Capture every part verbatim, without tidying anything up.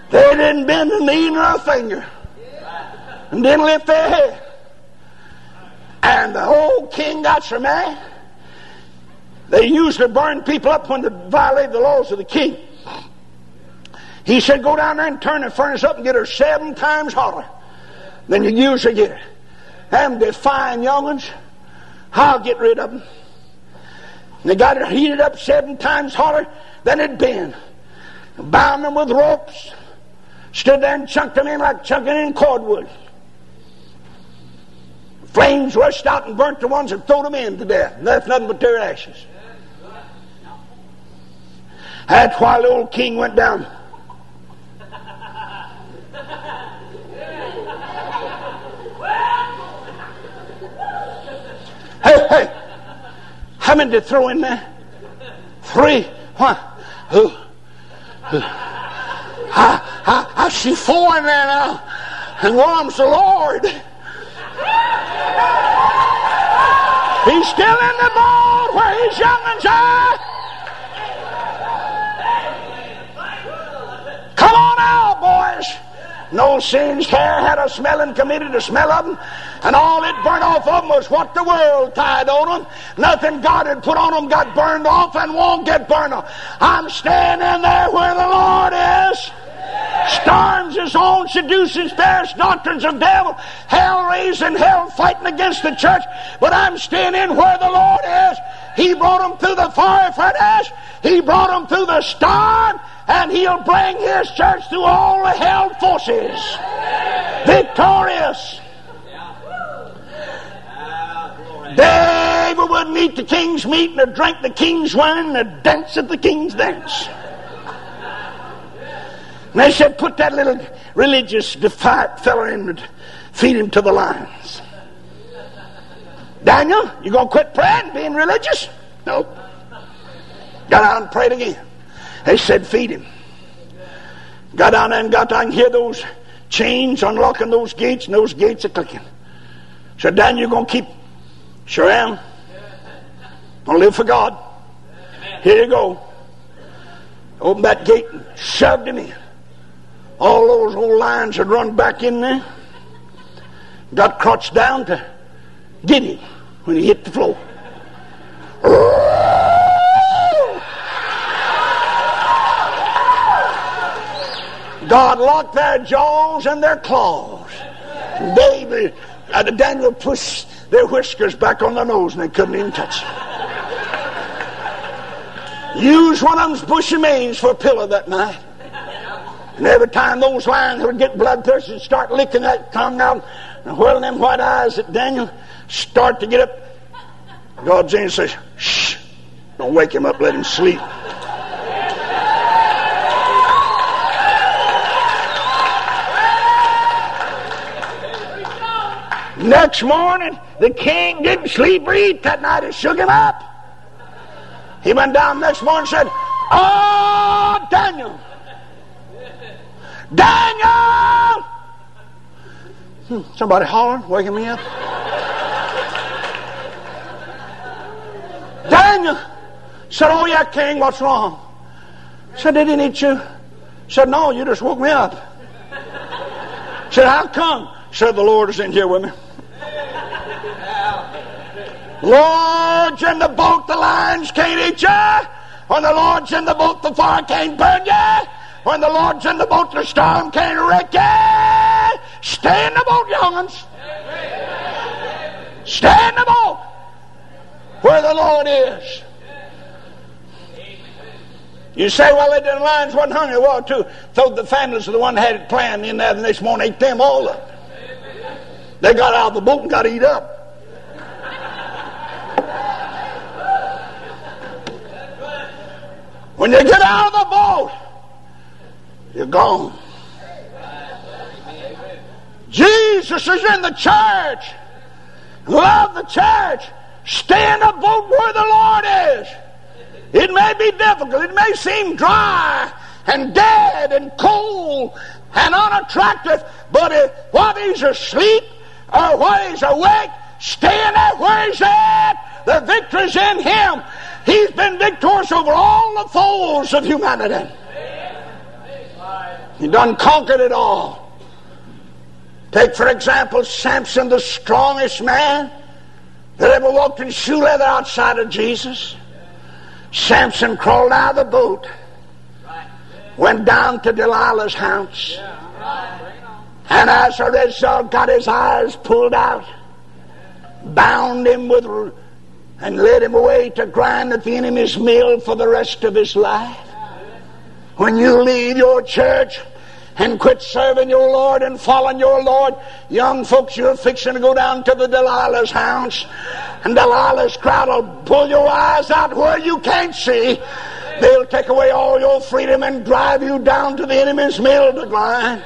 They didn't bend a knee nor a finger, and didn't lift their head. And the old king got so mad. They usually burn people up when they violate the laws of the king. He said, go down there and turn the furnace up and get her seven times hotter than you usually get it. Them defying young'uns, I'll get rid of them. And they got it heated up seven times hotter than it'd been. Bound them with ropes. Stood there and chunked them in like chunking in cordwood. Flames rushed out and burnt the ones that threw them in to death. Left nothing but their ashes. That's why the old king went down. Hey, hey, how many did they throw in there? Three. What? Who? Who? I, I, I see four in there now, and one of them's the Lord. He's still in the boat where his young'uns are. Come on out, boys. No singed hair had a smell and committed a smell of them, and all it burnt off of them was what the world tied on them. Nothing God had put on them got burned off and won't get burned off. I'm standing there where the Lord is. Storms his own seducing spirits, doctrines of devil, hell raising, hell fighting against the church, but I'm standing where the Lord is. He brought them through the fire furnace. He brought them through the storm, and he'll bring his church through all the hell forces. Victorious. David wouldn't eat the king's meat, nor drink the king's wine, nor dance at the king's dance. And they said, put that little religious defiant fella in and feed him to the lions. Daniel, you gonna quit praying, being religious? Nope. Got out and prayed again. They said, feed him. Got down there and got down and hear those chains unlocking those gates, and those gates are clicking. Said, Daniel, you gonna keep? Sure am. Gonna live for God. Here you go. Opened that gate and shoved him in. All those old lions had run back in there. Got crouched down to get him when he hit the floor. God locked their jaws and their claws. David, uh, Daniel pushed their whiskers back on their nose and they couldn't even touch it. Used one of them's bushy manes for a pillow that night. And every time those lions would get bloodthirsty and start licking that tongue out and whirling them white eyes at Daniel, start to get up, God's angel says, shh, don't wake him up, let him sleep. Next morning, the king didn't sleep or eat that night. It shook him up. He went down next morning and said, oh, Daniel, Daniel! Hmm, somebody hollering, waking me up. Daniel said, oh yeah, king, what's wrong? Said, they didn't eat you. Said, no, you just woke me up. Said, how come? Said, the Lord is in here with me. Lord's in the boat, the lions can't eat you. When the Lord's in the boat, the fire can't burn you. When the Lord's in the boat, the storm can't wreck you. Stay in the boat, young'uns. Stay in the boat where the Lord is. You say, well, the lions wasn't hungry. Well, too. So the families of the one that had it planned in there the next morning, ate them all up. They got out of the boat and got to eat up. When you get out of the boat, you're gone. Jesus is in the church. Love the church. Stay in the boat where the Lord is. It may be difficult. It may seem dry and dead and cold and unattractive, but if, while he's asleep or while he's awake, stay in there where he's at. The victory's in him. He's been victorious over all the foes of humanity. He done conquered it all. Take, for example, Samson, the strongest man that ever walked in shoe leather outside of Jesus. Samson crawled out of the boat, went down to Delilah's house, and as a result got his eyes pulled out, bound him with, and led him away to grind at the enemy's mill for the rest of his life. When you leave your church and quit serving your Lord and following your Lord, young folks, you're fixing to go down to the Delilah's house, and Delilah's crowd will pull your eyes out where you can't see. They'll take away all your freedom and drive you down to the enemy's mill to grind.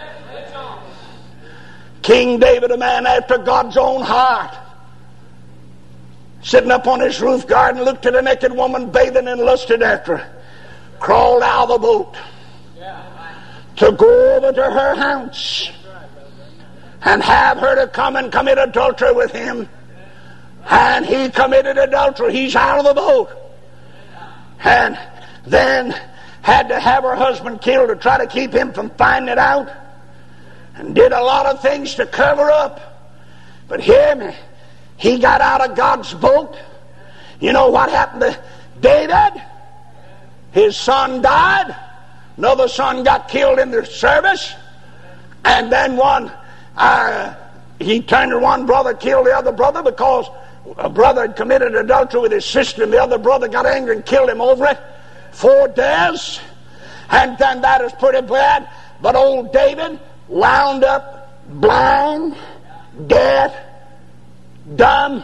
King David, a man after God's own heart, sitting up on his roof garden, looked at a naked woman bathing and lusted after her, crawled out of the boat to go over to her house and have her to come and commit adultery with him. And he committed adultery. He's out of the boat. And then had to have her husband killed to try to keep him from finding it out, and did a lot of things to cover up. But hear me, he got out of God's boat. You know what happened to David? His son died. Another son got killed in the service. And then one, uh, he turned to one brother, killed the other brother because a brother had committed adultery with his sister, and the other brother got angry and killed him over it. Four deaths. And then that is pretty bad. But old David wound up blind, deaf, dumb,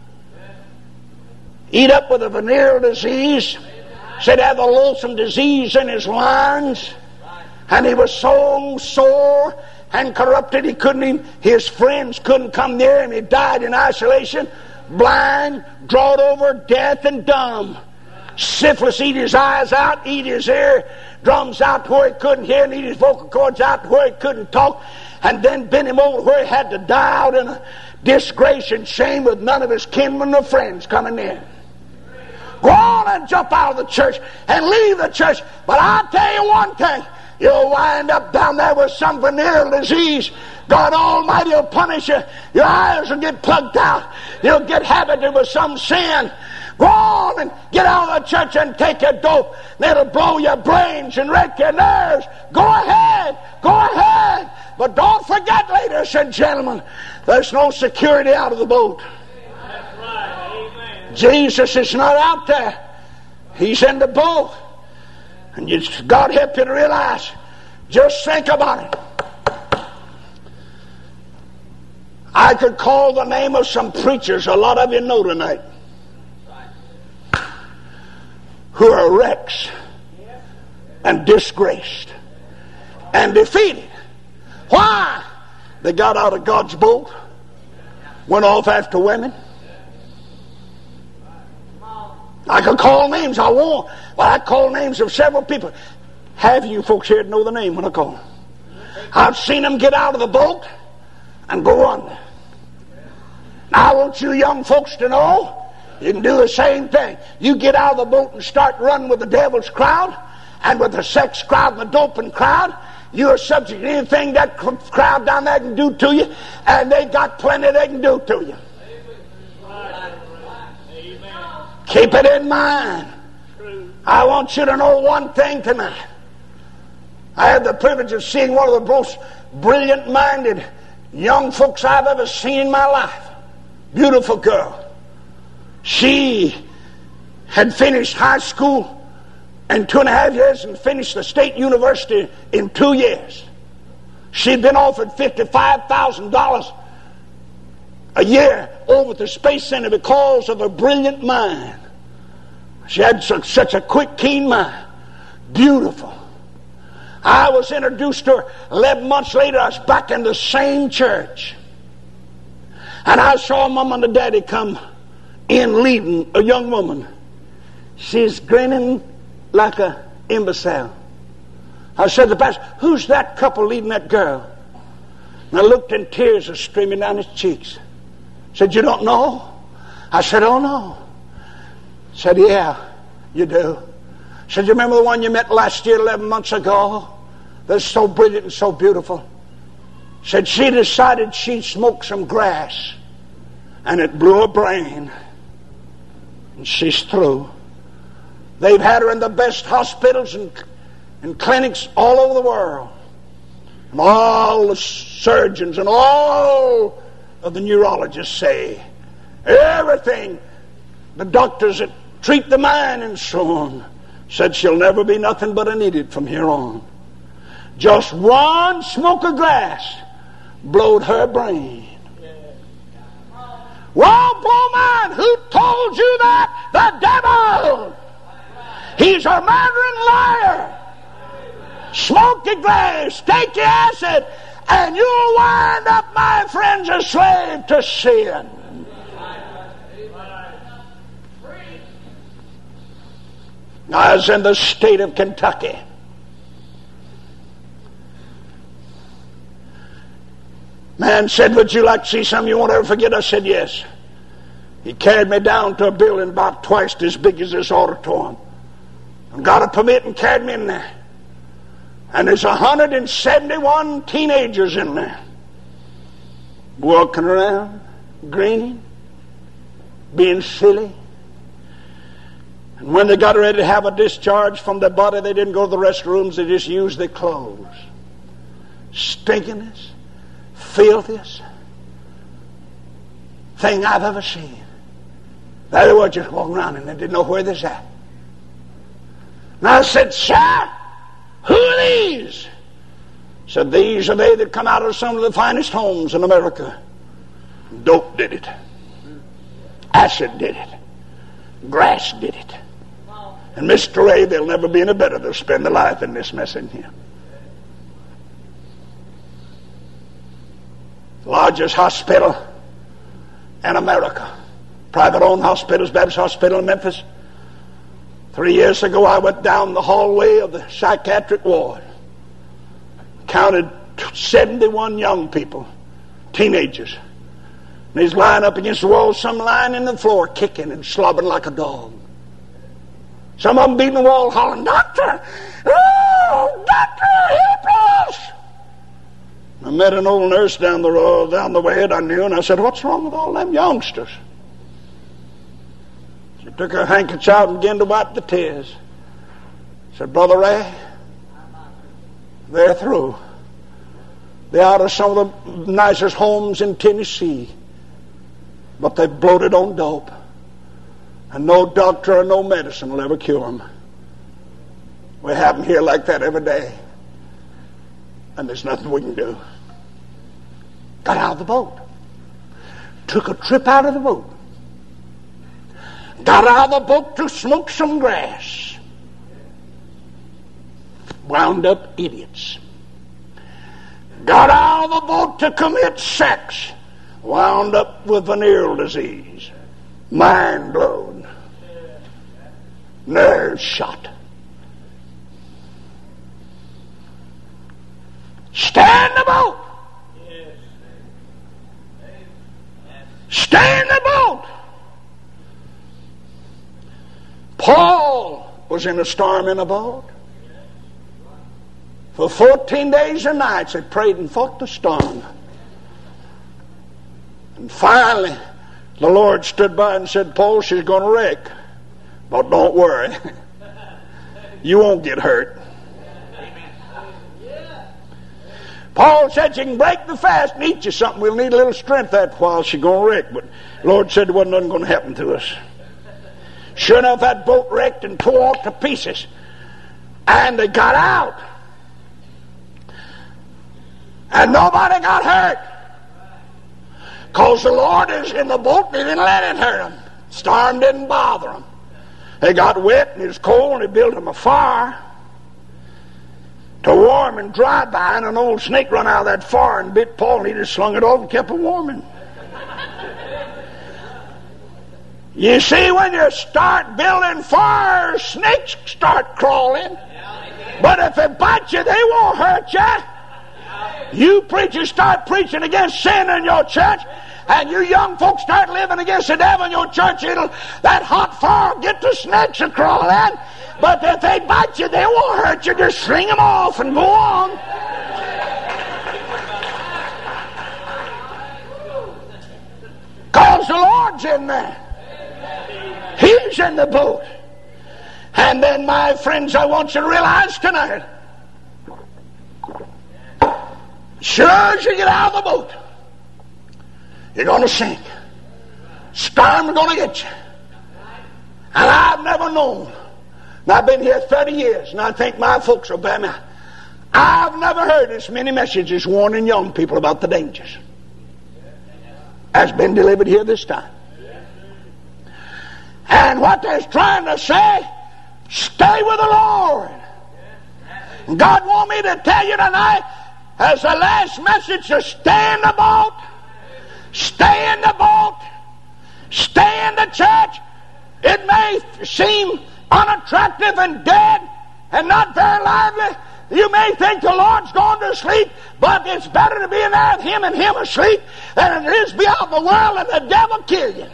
eat up with a venereal disease, said had the loathsome disease in his lungs, and he was so sore and corrupted he couldn't even, his friends couldn't come near him. He died in isolation, blind, drawed over, deaf, and dumb. Syphilis eat his eyes out, eat his ear drums out to where he couldn't hear, and eat his vocal cords out to where he couldn't talk, and then bent him over where he had to die out in a disgrace and shame with none of his kinsmen or friends coming near. Go on and jump out of the church and leave the church. But I'll tell you one thing, you'll wind up down there with some venereal disease. God Almighty will punish you. Your eyes will get plugged out. You'll get habited with some sin. Go on and get out of the church and take your dope. It'll blow your brains and wreck your nerves. Go ahead. Go ahead. But don't forget, ladies and gentlemen, there's no security out of the boat. That's right. Amen. Jesus is not out there. He's in the boat. And you, God help you to realize, just think about it. I could call the name of some preachers a lot of you know tonight, who are wrecks and disgraced and defeated. Why? They got out of God's boat, went off after women. I could call names. I won't. But I call names of several people. Have you folks here to know the name when I call them? I've seen them get out of the boat and go under. Now I want you young folks to know, you can do the same thing. You get out of the boat and start running with the devil's crowd and with the sex crowd and the doping crowd. You are subject to anything that crowd down there can do to you, and they got plenty they can do to you. Keep it in mind. I want you to know one thing tonight. I had the privilege of seeing one of the most brilliant-minded young folks I've ever seen in my life. Beautiful girl. She had finished high school in two and a half years and finished the state university in two years. She'd been offered fifty-five thousand dollars a year over at the Space Center because of her brilliant mind. She had such, such a quick, keen mind. Beautiful. I was introduced to her eleven months later. I was back in the same church. And I saw Mom and the Daddy come in leading a young woman. She's grinning like an imbecile. I said to the pastor, who's that couple leading that girl? And I looked and tears were streaming down his cheeks. Said, you don't know? I said, oh no. Said, yeah, you do. Said, you remember the one you met last year, eleven months ago? that's so brilliant and so beautiful, said she decided she'd smoke some grass, and it blew her brain, and she's through. They've had her in the best hospitals and, and clinics all over the world. And all the surgeons and all of the neurologists say everything, the doctors that treat the mind and so on, said she'll never be nothing but an idiot from here on. Just one smoke of grass blowed her brain. Well, blow mine, who told you that? The devil! He's a murdering liar. Smoke your grass, take your acid, and you'll wind up, my friends, a slave to sin. I was in the state of Kentucky. Man said, would you like to see something you won't ever forget? I said, yes. He carried me down to a building about twice as big as this auditorium and got a permit and carried me in there. And there's one hundred seventy-one teenagers in there walking around, grinning, being silly. And when they got ready to have a discharge from their body, they didn't go to the restrooms, they just used their clothes. Stinkingest, filthiest thing I've ever seen. There they were just walking around and they didn't know where they're at. And I said, sir, who are these? Said, these are they that come out of some of the finest homes in America. Dope did it. Acid did it. Grass did it. And Mister Ray, they'll never be any better. They'll spend their life in this mess in here. Largest hospital in America. Private-owned hospitals, Baptist Hospital in Memphis. Three years ago, I went down the hallway of the psychiatric ward. Counted seventy-one young people, teenagers. And he's lying up against the wall, some lying in the floor, kicking and slobbering like a dog. Some of them beating the wall, hollering, Doctor! Oh, Doctor, help us! I met an old nurse down the road, down the way that I knew, and I said, what's wrong with all them youngsters? She took her handkerchief out and began to wipe the tears. Said, Brother Ray, they're through. They're out of some of the nicest homes in Tennessee, but they've bloated on dope. And no doctor or no medicine will ever cure them. We have them here like that every day. And there's nothing we can do. Got out of the boat. Took a trip out of the boat. Got out of the boat to smoke some grass. Wound up idiots. Got out of the boat to commit sex. Wound up with venereal disease. Mind blown. Nerves shot. Stay in the boat. Stay in the boat. Paul was in a storm in a boat. For fourteen days and nights they prayed and fought the storm. And finally the Lord stood by and said, Paul, she's going to wreck. But don't worry. You won't get hurt. Paul said she can break the fast and eat you something. We'll need a little strength that while she's going to wreck. But the Lord said there wasn't nothing going to happen to us. Sure enough, that boat wrecked and tore to pieces. And they got out. And nobody got hurt. Because the Lord is in the boat and he didn't let it hurt them. Storm didn't bother them. They got wet and it was cold and they built them a fire to warm and dry by, and an old snake run out of that fire and bit Paul, and he just slung it over and kept it warming. You see, when you start building fires, snakes start crawling. But if they bite you, they won't hurt you. You preachers start preaching against sin in your church, and you young folks start living against the devil in your church, it'll, that hot fire will get the snakes a crawling. But if they bite you, they won't hurt you. Just sling them off and go on. Because the Lord's in there. He's in the boat. And then, my friends, I want you to realize tonight, sure as you get out of the boat, you're going to sink. Storm's going to get you. And I've never known, and I've been here thirty years, and I think my folks will bear me out, I've never heard as many messages warning young people about the dangers as been delivered here this time. And what they're trying to say, stay with the Lord. And God wants me to tell you tonight, as the last message, to stay in the boat, stay in the boat, stay in the church. It may seem unattractive and dead and not very lively. You may think the Lord's gone to sleep, but it's better to be in there with Him and Him asleep than it is be out in the world and the devil kill you.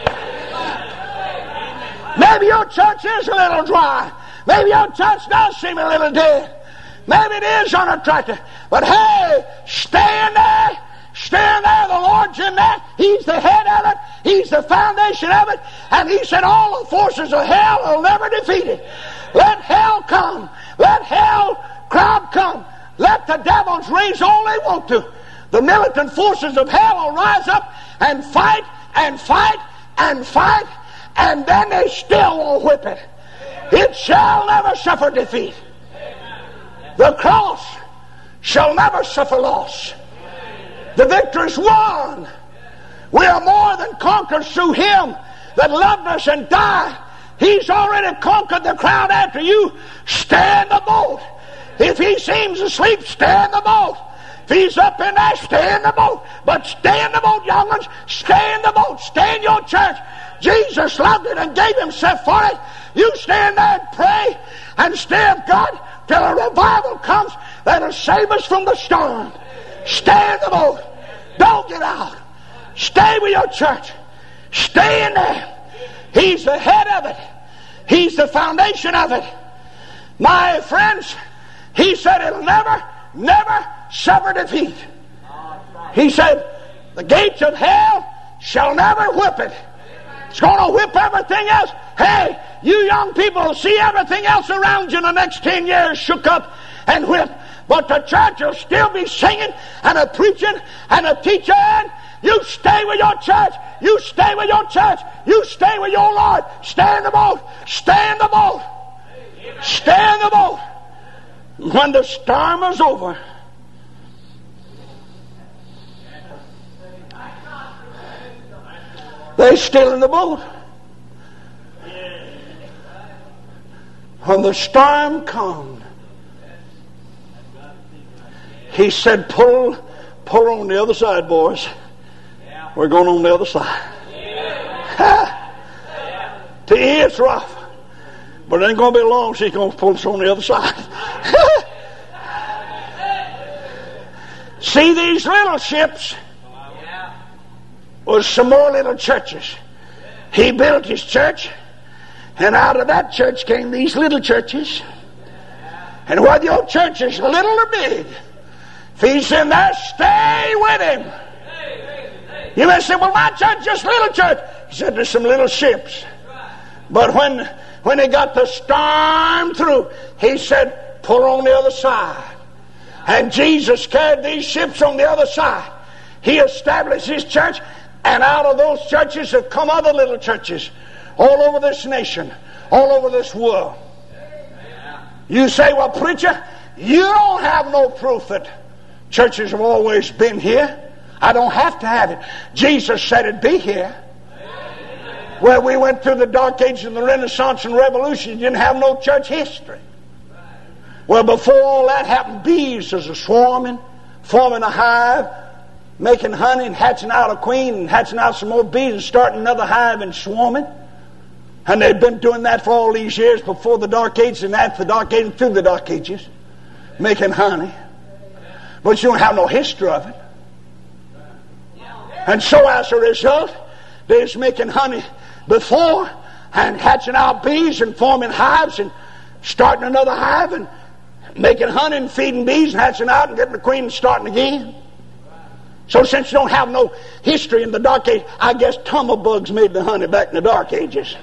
Maybe your church is a little dry. Maybe your church does seem a little dead. Maybe it is unattractive. But hey, stay in there. Stay in there. The Lord's in there. He's the head of it. He's the foundation of it. And He said all the forces of hell will never defeat it. Let hell come. Let hell crowd come. Let the devils raise all they want to. The militant forces of hell will rise up and fight and fight and fight, and then they still won't whip it. It shall never suffer defeat. The cross shall never suffer loss. The victory is won. We are more than conquerors through Him that loved us and died. He's already conquered the crowd after you. Stay in the boat. If he seems asleep, stay in the boat. If he's up in there, stay in the boat. But stay in the boat, young ones. Stay in the boat. Stay in your church. Jesus loved it and gave Himself for it. You stay in there and pray and stay with God till a revival comes that'll save us from the storm. Stay in the boat. Don't get out. Stay with your church. Stay in there. He's the head of it. He's the foundation of it. My friends, He said it'll never, never suffer defeat. He said the gates of hell shall never whip it. It's going to whip everything else. Hey, you young people will see everything else around you in the next ten years shook up and whipped. But the church will still be singing and a preaching and a teaching. You stay with your church. You stay with your church. You stay with your Lord. Stay in the boat. Stay in the boat. Stay in the boat. When the storm is over, they're still in the boat. When the storm comes, He said, pull, pull on the other side, boys. We're going on the other side. To you, it's rough. But it ain't going to be long so He's going to pull us on the other side. See, these little ships was some more little churches. He built His church, and out of that church came these little churches. And whether your church is little or big, if He's in there, stay with Him. You may say, well, my church is just a little church. He said, there's some little ships. But when, when He got the storm through, He said, pull on the other side. And Jesus carried these ships on the other side. He established His church, and out of those churches have come other little churches all over this nation, all over this world. You say, well, preacher, you don't have no proof that churches have always been here. I don't have to have it. Jesus said it'd be here. Well, we went through the Dark Ages and the Renaissance and Revolution. You didn't have no church history. Well, before all that happened, bees was a swarming, forming a hive, making honey and hatching out a queen and hatching out some more bees and starting another hive and swarming. And they've been doing that for all these years before the Dark Ages and after the Dark Ages and through the Dark Ages, making honey. But you don't have no history of it. And so as a result, they're making honey before and hatching out bees and forming hives and starting another hive and making honey and feeding bees and hatching out and getting the queen and starting again. So since you don't have no history in the Dark Ages, I guess tumblebugs made the honey back in the Dark Ages.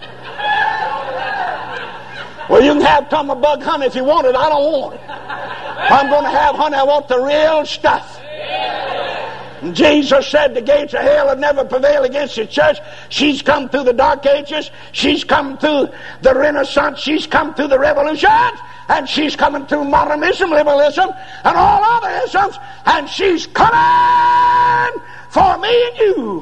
Well, you can have tumblebug honey if you want it. I don't want it. If I'm going to have honey, I want the real stuff. And Jesus said the gates of hell would never prevail against the church. She's come through the Dark Ages. She's come through the Renaissance. She's come through the Revolution. And she's coming through modernism, liberalism, and all other isms. And she's coming for me and you.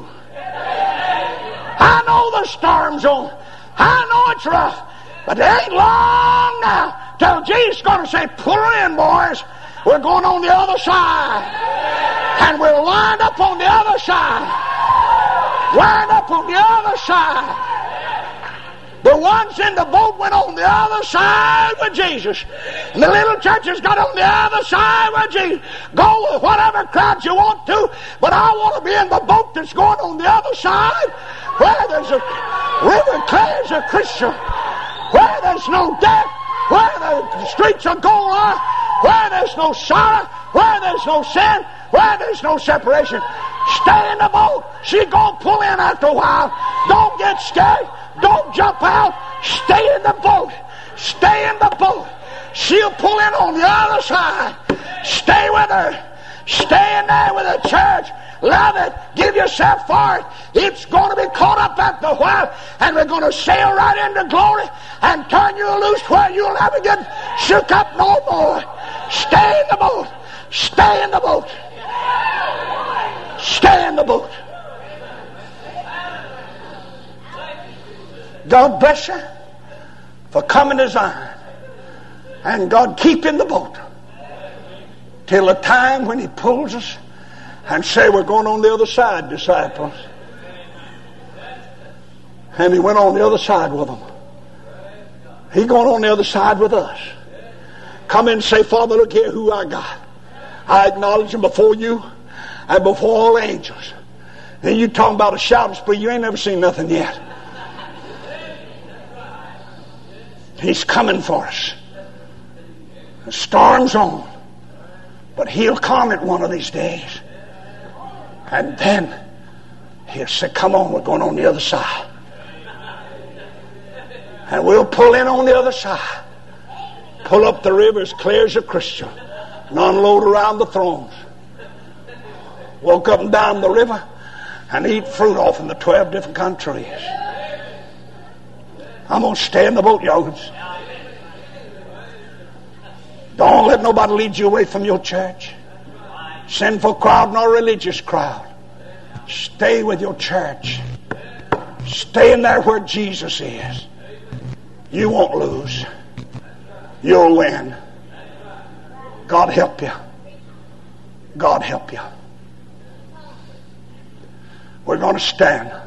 I know the storm's on. I know it's rough. But it ain't long now till Jesus is going to say, pull her in, boys. We're going on the other side. And we're lined up on the other side. Lined up on the other side. The ones in the boat went on the other side with Jesus. And the little churches got on the other side with Jesus. Go with whatever crowd you want to, but I want to be in the boat that's going on the other side, where there's a river clear as a Christian, where there's no death, where the streets of gold are, where there's no sorrow, where there's no sin, where there's no separation. Stay in the boat. She's going to pull in after a while. Don't get scared. Don't jump out. Stay in the boat. Stay in the boat. She'll pull in on the other side. Stay with her. Stay in there with the church. Love it. Give yourself for it. It's going to be caught up after a while, and we're going to sail right into glory and turn you loose where you'll never get shook up no more. Stay in the boat. Stay in the boat. Stay in the boat. God bless you for coming to Zion. And God keep in the boat till the time when He pulls us and say, we're going on the other side, disciples. And He went on the other side with them. He going on the other side with us. Come in and say, Father, look here who I got. I acknowledge Him before you and before all angels. And you talking about a shouting spree, you ain't never seen nothing yet. He's coming for us. The storm's on, but He'll calm it one of these days. And then He'll say, come on, we're going on the other side. And we'll pull in on the other side. Pull up the river as clear as a Christian. And unload around the thrones. Walk up and down the river and eat fruit off in the twelve different countries. I'm going to stay in the boat, yogans. Don't let nobody lead you away from your church. Sinful crowd nor religious crowd. Stay with your church. Stay in there where Jesus is. You won't lose. You'll win. God help you. God help you. We're going to stand.